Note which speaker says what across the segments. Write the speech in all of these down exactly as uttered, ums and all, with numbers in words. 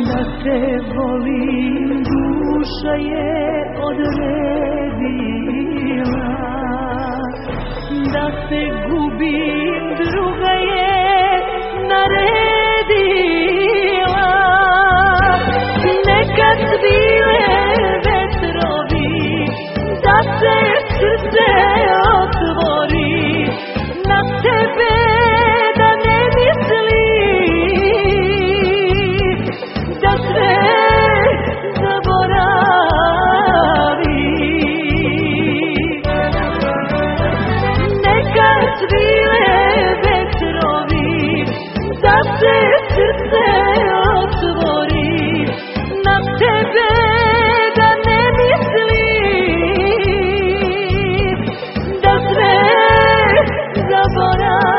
Speaker 1: Da te volim, duša je odredila, da te gubim, druga je naredila. Neka svile vetrovi, da se srce otvori, na tebe da ne misli, da sve zaboravi. Neka svile vetrovi, da se srce otvori, na tebe da ne misli, da sve zaboravi.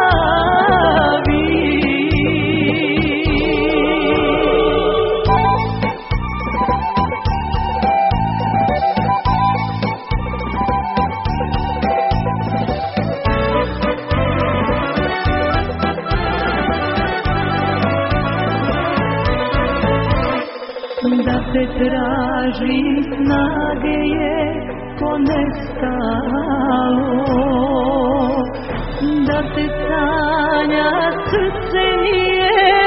Speaker 1: Da te tražim, snage je ponestalo, da te sanja, srce nije